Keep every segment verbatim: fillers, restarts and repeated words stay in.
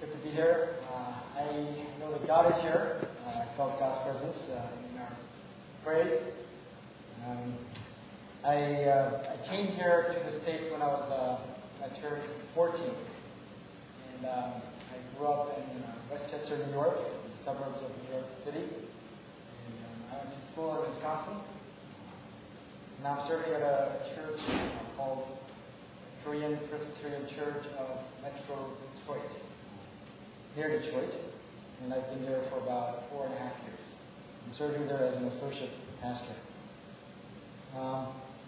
Good to be here. Uh, I know that God is here. Uh, I felt God's presence uh, in our praise. Um, I, uh, I came here to the States when I was uh, at church fourteen. And um, I grew up in uh, Westchester, New York, in the suburbs of New York City. And um, I went to school in Wisconsin. Now I'm serving at a church uh, called Korean Presbyterian Church of Metro Detroit, near Detroit, and I've been there for about four and a half years. I'm serving there as an associate pastor. Um,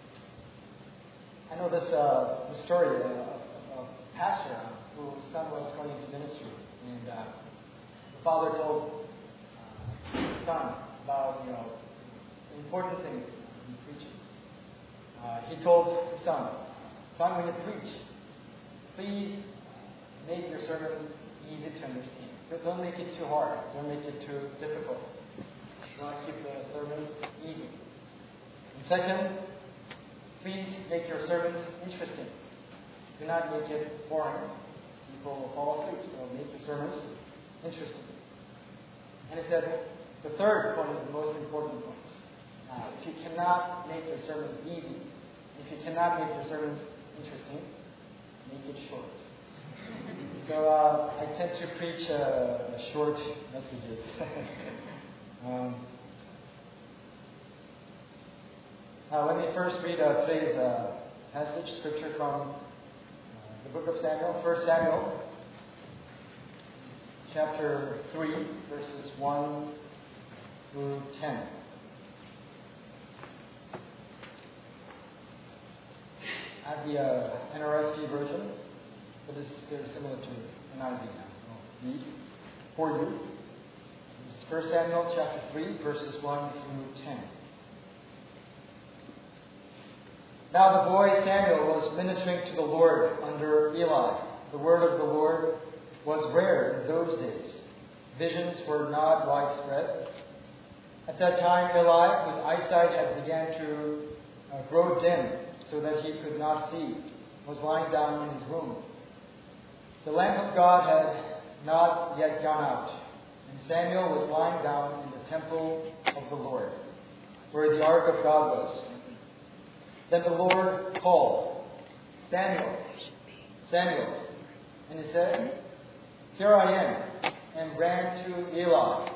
I know this, uh, this story uh, of a pastor whose son was going into ministry, and uh, the father told uh, his son about you know important things he preaches. Uh, he told his son, "Son, when you preach, please make your sermon easy to understand. Don't make it too hard. Don't make it too difficult. You want to keep the sermons easy. And second, please make your sermons interesting. Do not make it boring. People will fall asleep, so make your sermons interesting." And he said, the third point is the most important point. Uh, if you cannot make your sermons easy, if you cannot make your sermons interesting, make it short. So uh, I tend to preach uh, short messages. um, uh, let me first read uh, today's uh, passage, scripture from uh, the book of Samuel, First Samuel, chapter three, verses one through ten. I have the uh, N R S V version, but it's very similar to N I V now. I'll read for you. It's First Samuel chapter three, verses one through ten. Now the boy Samuel was ministering to the Lord under Eli. The word of the Lord was rare in those days. Visions were not widespread. At that time, Eli, whose eyesight had began to uh, grow dim, so that he could not see, was lying down in his room. The lamp of God had not yet gone out, and Samuel was lying down in the temple of the Lord, where the ark of God was. Then the Lord called, "Samuel, Samuel." And he said, "Here I am," and ran to Eli,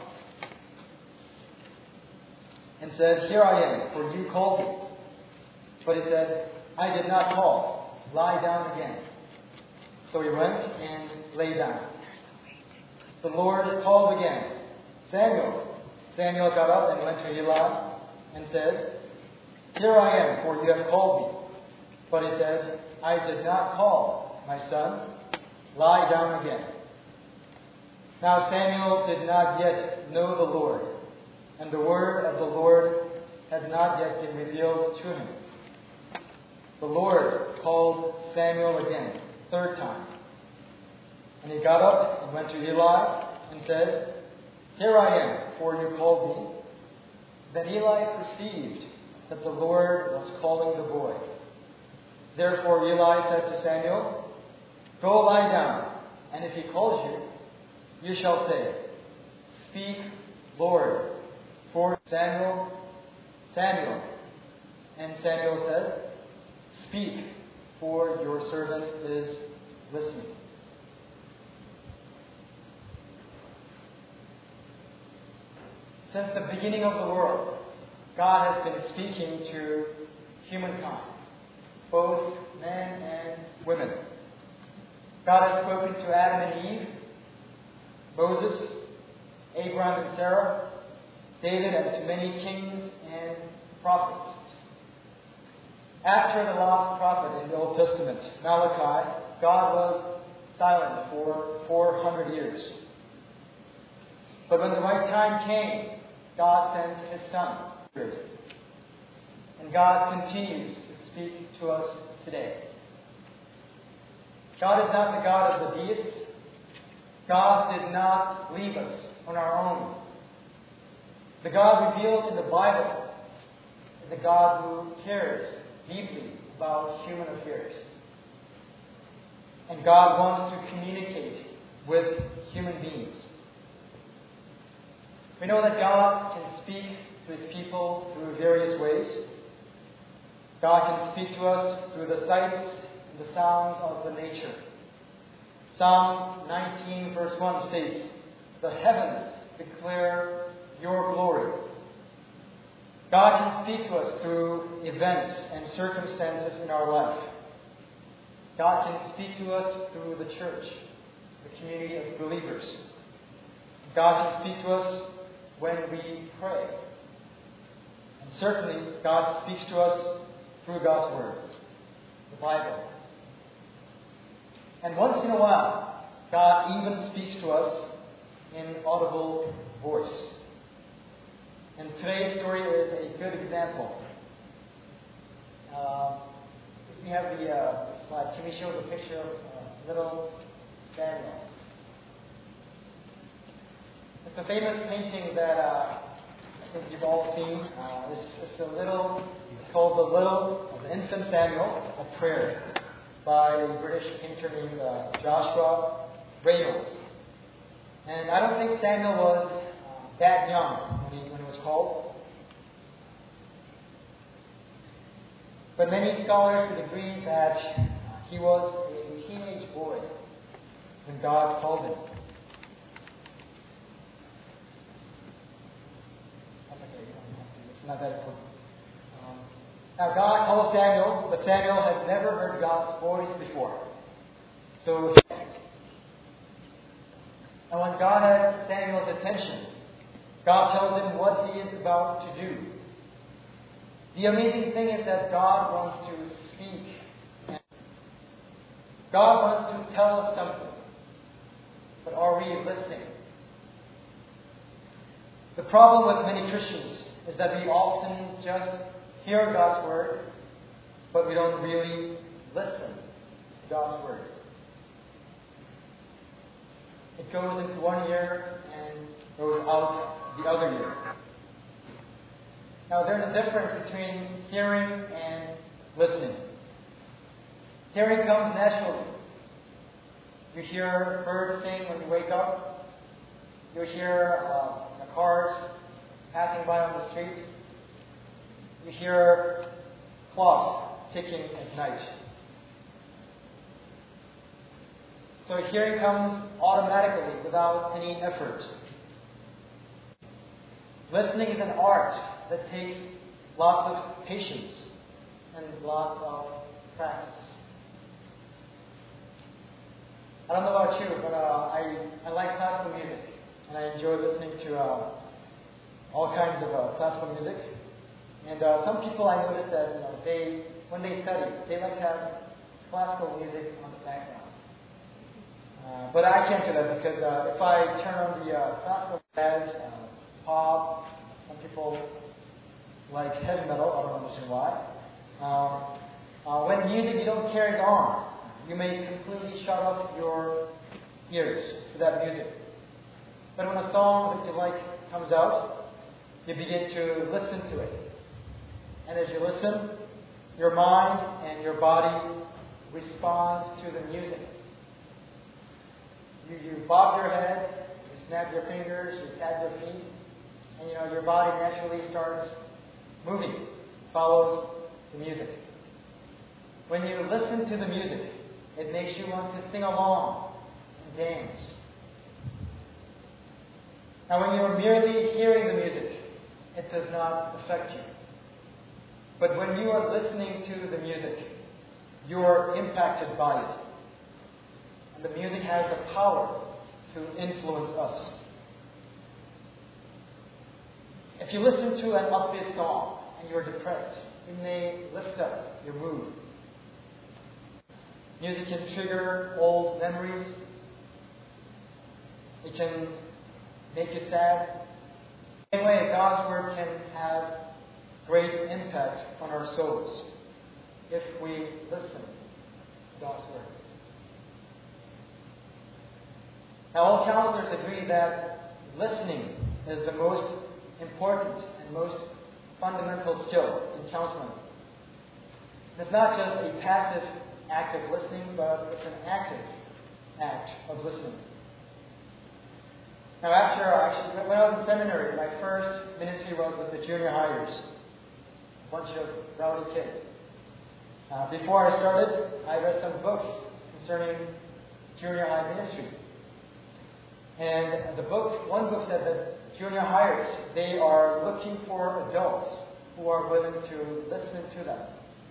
and said, "Here I am, for you called me." But he said, "I did not call. Lie down again." So he went and lay down. The Lord called again, "Samuel." Samuel got up and went to Eli and said, "Here I am, for you have called me." But he said, "I did not call, my son. Lie down again." Now Samuel did not yet know the Lord, and the word of the Lord had not yet been revealed to him. The Lord called Samuel again, third time. And he got up and went to Eli and said, "Here I am, for you called me." Then Eli perceived that the Lord was calling the boy. Therefore Eli said to Samuel, "Go lie down, and if he calls you, you shall say, 'Speak, Lord, for Samuel, Samuel.' And Samuel said, 'Speak, for your servant is listening.'" Since the beginning of the world, God has been speaking to humankind, both men and women. God has spoken to Adam and Eve, Moses, Abraham and Sarah, David, and to many kings and prophets. After the last prophet in the Old Testament, Malachi, God was silent for four hundred years. But when the right time came, God sent His Son. And God continues to speak to us today. God is not the God of the deists. God did not leave us on our own. The God revealed in the Bible is a God who cares deeply about human affairs. And God wants to communicate with human beings. We know that God can speak to His people through various ways. God can speak to us through the sights and the sounds of the nature. Psalm nineteen verse one states, "The heavens declare your glory." God can speak to us through events and circumstances in our life. God can speak to us through the church, the community of believers. God can speak to us when we pray. And certainly, God speaks to us through God's Word, the Bible. And once in a while, God even speaks to us in audible voice. And today's story is a good example. Uh, if we have the uh, slide, can we show the picture of uh, little Daniel? It's a famous painting that uh, I think you've all seen. Uh, it's, it's a little, it's called The Little, the Infant Samuel, a Prayer, by a British painter named uh, Joshua Reynolds. And I don't think Samuel was uh, that young when he, when it was called. But many scholars would agree that uh, he was a teenage boy when God called him. That's okay, you don't have to. It's not that important. Um, now God called Samuel, but Samuel had never heard God's voice before. So, and when God has Samuel's attention, God tells him what he is about to do. The amazing thing is that God wants to speak. God wants to tell us something. But are we listening? The problem with many Christians is that we often just hear God's Word, but we don't really listen to God's Word. It goes into one ear and goes out the other ear. Now, there's a difference between hearing and listening. Hearing comes naturally. You hear birds sing when you wake up. You hear uh, the cars passing by on the streets. You hear clocks ticking at night. So hearing comes automatically without any effort. Listening is an art that takes lots of patience and lots of practice. I don't know about you, but uh, I, I like classical music, and I enjoy listening to uh, all kinds of uh, classical music. And uh, some people I notice that you know, they, when they study, they like to have classical music on the background. Uh, but I can't do that because uh, if I turn on the uh, classical jazz, uh, pop, some people like heavy metal, I don't understand why. Um, uh, when music you don't carry on, you may completely shut off your ears to that music. But when a song that you like comes out, you begin to listen to it. And as you listen, your mind and your body responds to the music. You, you bob your head, you snap your fingers, you tap your feet, and you know your body naturally starts moving, follows the music. When you listen to the music, it makes you want to sing along and dance. Now, when you're merely hearing the music, it does not affect you. But when you are listening to the music, you are impacted by it. And the music has the power to influence us. If you listen to an upbeat song and you're depressed, it may lift up your mood. Music can trigger old memories. It can make you sad. In the same way, God's Word can have great impact on our souls if we listen to God's Word. Now, all counselors agree that listening is the most important and most fundamental skill in counseling. It's not just a passive act of listening, but it's an active act of listening. Now, after actually, when I was in seminary, my first ministry was with the junior hires, a bunch of rowdy kids. Uh, before I started, I read some books concerning junior high ministry. And the book, one book said that junior hires, they are looking for adults who are willing to listen to them.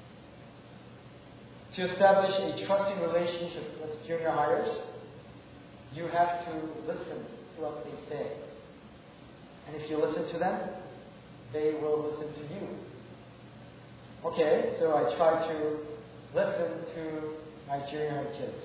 To establish a trusting relationship with junior hires, you have to listen to what they say. And if you listen to them, they will listen to you. Okay, so I try to listen to my junior high kids.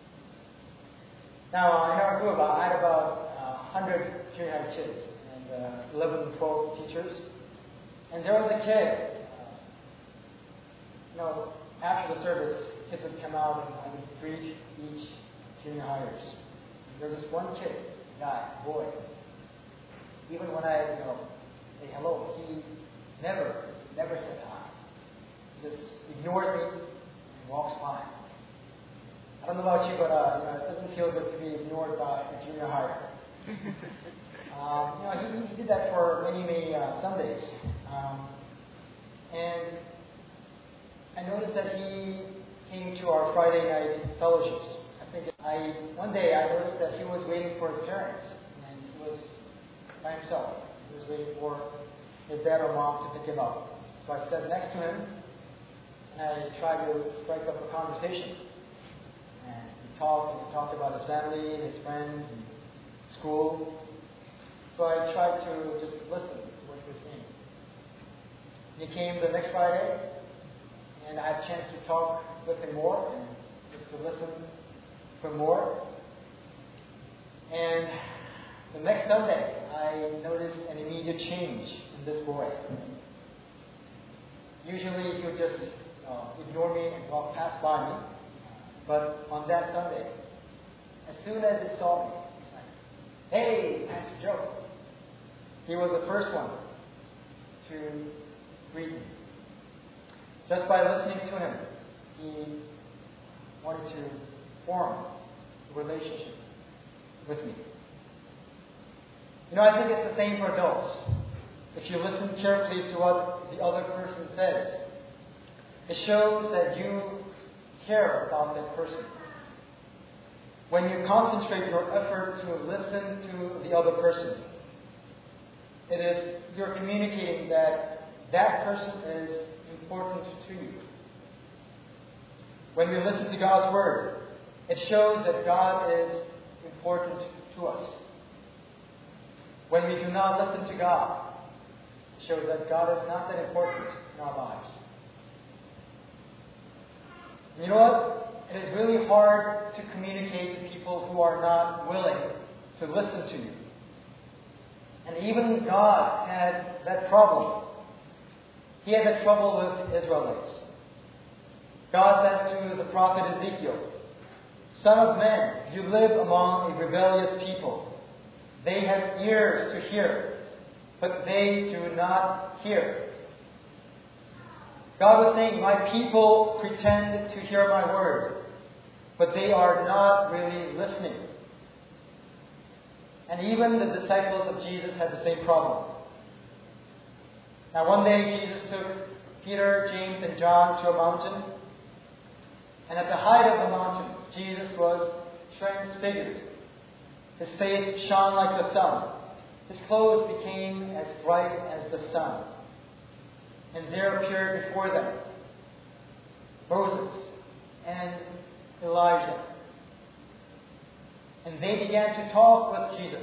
Now, in our group, I had about uh, one hundred junior high kids and uh, eleven, twelve teachers. And there was a kid, uh, you know, after the service, kids would come out and I would greet each junior hires. There was this one kid, guy, boy. Even when I, you know, say hello, he never, never said hi. He just ignores me and walks by. I don't know about you, but uh, you know, it doesn't feel good to be ignored by a junior hire. um, you know, he, he did that for many, many uh, Sundays. Um, and I noticed that he came to our Friday night fellowships. I think I one day I noticed that he was waiting for his parents, and he was by himself. He was waiting for his dad or mom to pick him up. So I sat next to him, and I tried to strike up a conversation. And we talked, and we talked about his family and his friends and school. So I tried to just listen to what he was saying. And he came the next Friday, and I had a chance to talk with him more and just to listen for more. And the next Sunday, I noticed an immediate change in this boy. Usually he would just uh, ignore me and walk past by me. But on that Sunday, as soon as he saw me, he's like, "Hey, Pastor Joe." He was the first one to greet me. Just by listening to him, he wanted to form a relationship with me. You know, I think it's the same for adults. If you listen carefully to what the other person says, it shows that you care about that person. When you concentrate your effort to listen to the other person, it is you're communicating that that person is important to you. When we listen to God's Word, it shows that God is important to us. When we do not listen to God, it shows that God is not that important in our lives. And you know what? It is really hard to communicate to people who are not willing to listen to you. And even God had that problem. He had that trouble with Israelites. God says to the prophet Ezekiel, "Son of man, you live among a rebellious people. They have ears to hear, but they do not hear." God was saying, my people pretend to hear my word, but they are not really listening. And even the disciples of Jesus had the same problem. Now one day Jesus took Peter, James, and John to a mountain. And at the height of the mountain, Jesus was transfigured. His face shone like the sun. His clothes became as bright as the sun. And there appeared before them Moses and Elijah. And they began to talk with Jesus.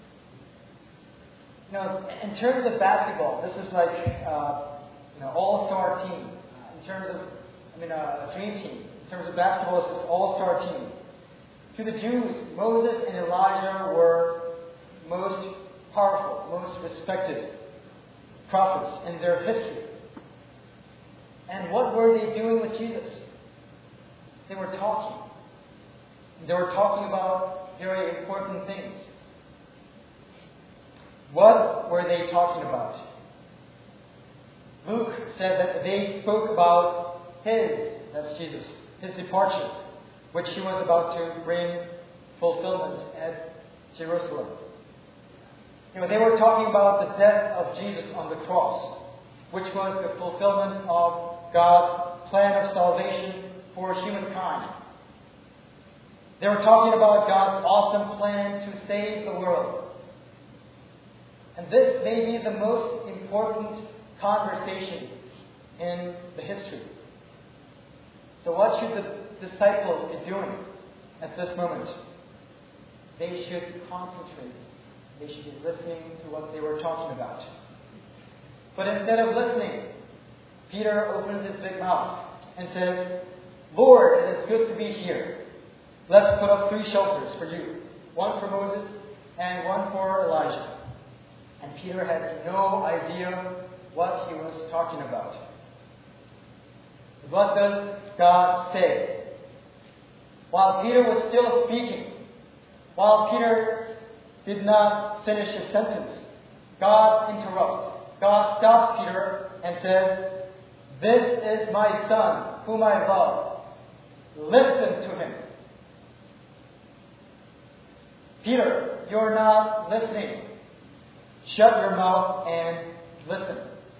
You know, in terms of basketball, this is like uh, you know, all-star team. Uh, in terms of, I mean, uh, a dream team. In terms of basketball, it's this all-star team. To the Jews, Moses and Elijah were most powerful, most respected prophets in their history. And what were they doing with Jesus? They were talking. They were talking about very important things. What were they talking about? Luke said that they spoke about his, that's Jesus, his departure, which he was about to bring fulfillment at Jerusalem. You know, they were talking about the death of Jesus on the cross, which was the fulfillment of God's plan of salvation for humankind. They were talking about God's awesome plan to save the world. And this may be the most important conversation in the history. So what should the disciples be doing at this moment? They should concentrate. They should be listening to what they were talking about. But instead of listening, Peter opens his big mouth and says, "Lord, it is good to be here. Let's put up three shelters for you. One for Moses and one for Elijah." And Peter had no idea what he was talking about. What does God say? While Peter was still speaking, while Peter did not finish his sentence, God interrupts. God stops Peter and says, "This is my son, whom I love. Listen to him." Peter, you're not listening. Shut your mouth and listen.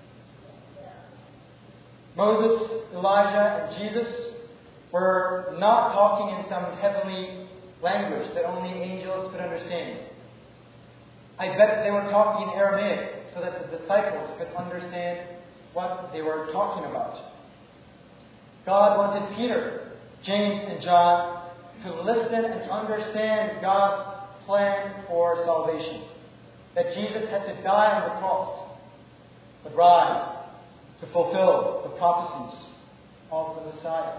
Moses, Elijah, and Jesus were not talking in some heavenly language that only angels could understand. I bet they were talking in Aramaic so that the disciples could understand what they were talking about. God wanted Peter, James, and John to listen and understand God's plan for salvation. That Jesus had to die on the cross, but rise to fulfill the prophecies of the Messiah.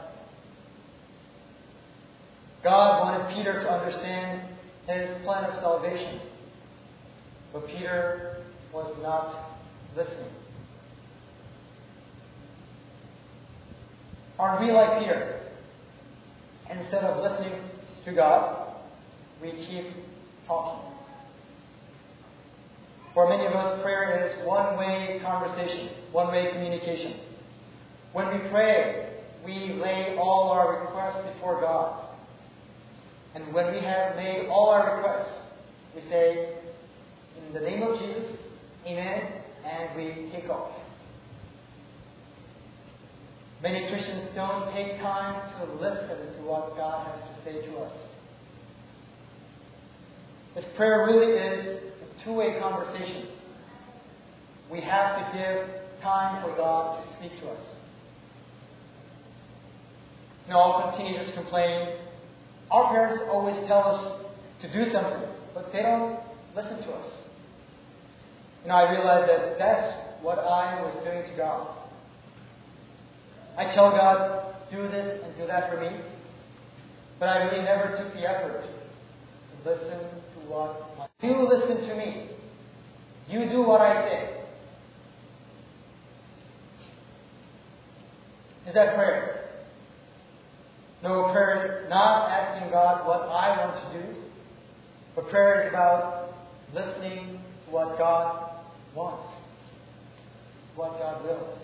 God wanted Peter to understand his plan of salvation, but Peter was not listening. Aren't we like Peter? Instead of listening to God, we keep talking. For many of us, prayer is one-way conversation, one-way communication. When we pray, we lay all our requests before God. And when we have made all our requests, we say, "In the name of Jesus, Amen," and we take off. Many Christians don't take time to listen to what God has to say to us. If prayer really is a two-way conversation, we have to give time for God to speak to us. Now, often teenagers complain, "Our parents always tell us to do something, but they don't listen to us." You know, I realize that that's what I was doing to God. I tell God, "Do this and do that for me," but I really never took the effort to listen to what I You listen to me. You do what I say. Is that prayer? No, prayer is not asking God what I want to do, but prayer is about listening to what God wants, what God wills.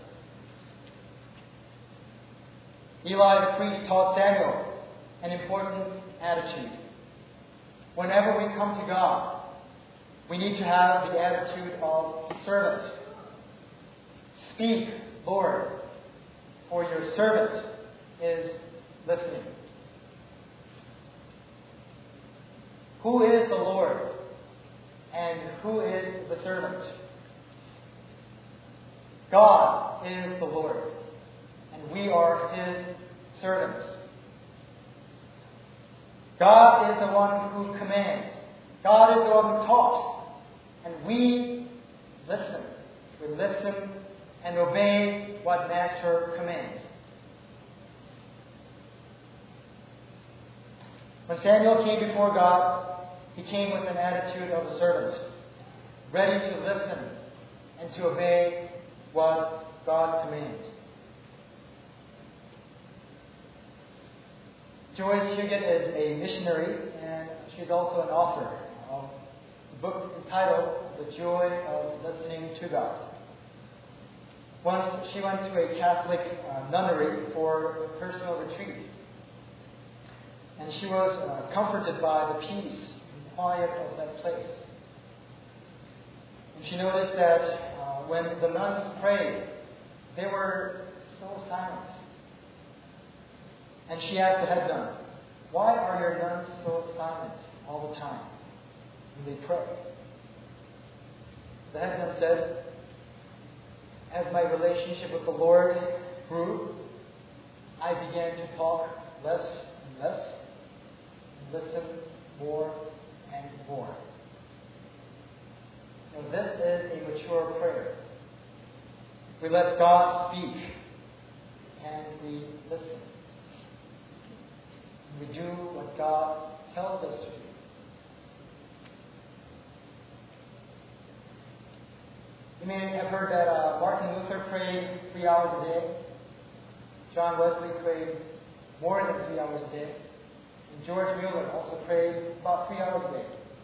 Eli the priest taught Samuel an important attitude. Whenever we come to God, we need to have the attitude of servant. "Speak, Lord, for your servant is listening." Who is the Lord and who is the servant? God is the Lord, and we are His servants. God is the one who commands. God is the one who talks. And we listen. We listen and obey what Master commands. When Samuel came before God, he came with an attitude of a servant, ready to listen and to obey what God commands. Joyce Huggett is a missionary, and she's also an author of a book entitled The Joy of Listening to God. Once she went to a Catholic uh, nunnery for a personal retreat, and she was uh, comforted by the peace and quiet of that place. And she noticed that uh, when the nuns prayed, they were so silent. And she asked the head nun, "Why are your nuns so silent all the time when they pray?" The head nun said, "As my relationship with the Lord grew, I began to talk less and less, and listen more and more." Now, this is a mature prayer. We let God speak, and we listen. We do what God tells us to do. You may have heard that uh, Martin Luther prayed three hours a day. John Wesley prayed more than three hours a day. And George Mueller also prayed about three hours a day.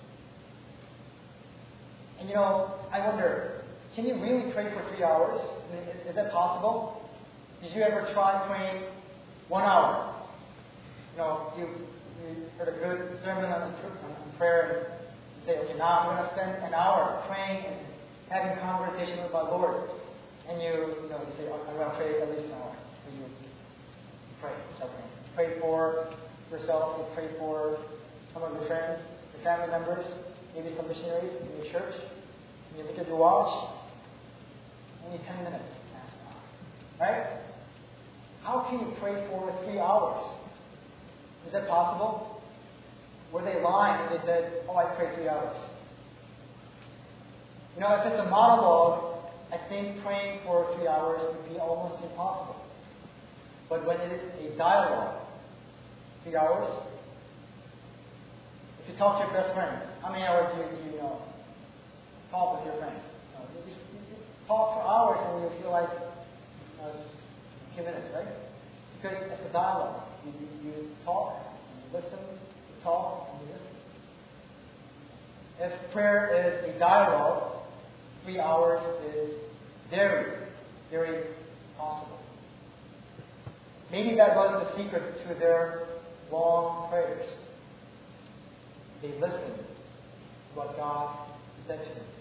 And you know, I wonder, can you really pray for three hours? I mean, is, is that possible? Did you ever try praying one hour? You know, you, you heard a good sermon on, on prayer and you say, okay, now I'm going to spend an hour praying and having conversation with my Lord. And you, you know, you say, okay, I'm going to pray at least an hour. And you pray. Okay. Pray for yourself, you pray for some of your friends, your family members, maybe some missionaries in your church. And you look at your watch, only ten minutes past now. Right? How can you pray for three hours? Is that possible? Were they lying when they said, "Oh, I prayed three hours"? You know, if it's a monologue, I think praying for three hours would be almost impossible. But when it is a dialogue, three hours, if you talk to your best friends, how many hours do you, do you know? Talk with your friends. You, know, you, you, you talk for hours and you feel like you know, it's a few minutes, right? Because it's a dialogue. You, you, you talk, and you listen, you talk, and you listen. If prayer is a dialogue, three hours is very, very possible. Maybe that was the secret to their long prayers. They listened to what God said to them.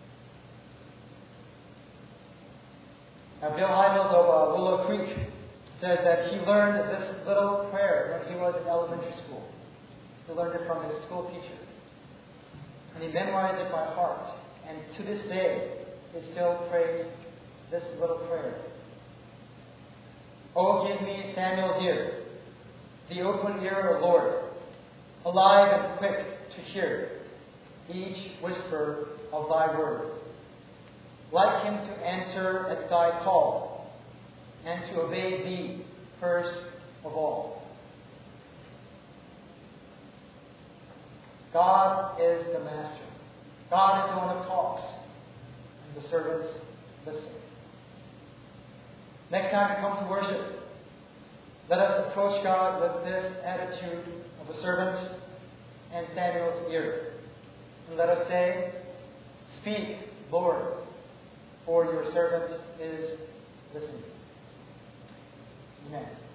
Now, Bill Hybels of uh, Willow Creek says that he learned this little prayer when he was in elementary school. He learned it from his school teacher. And he memorized it by heart. And to this day, he still prays this little prayer. "Oh, give me Samuel's ear, the open ear, O Lord, alive and quick to hear each whisper of thy word, like him to answer at thy call, and to obey thee first of all." God is the master. God is the one who talks, and the servants listen. Next time we come to worship, let us approach God with this attitude of a servant and Samuel's ear. And let us say, "Speak, Lord, for your servant is listening." Amen.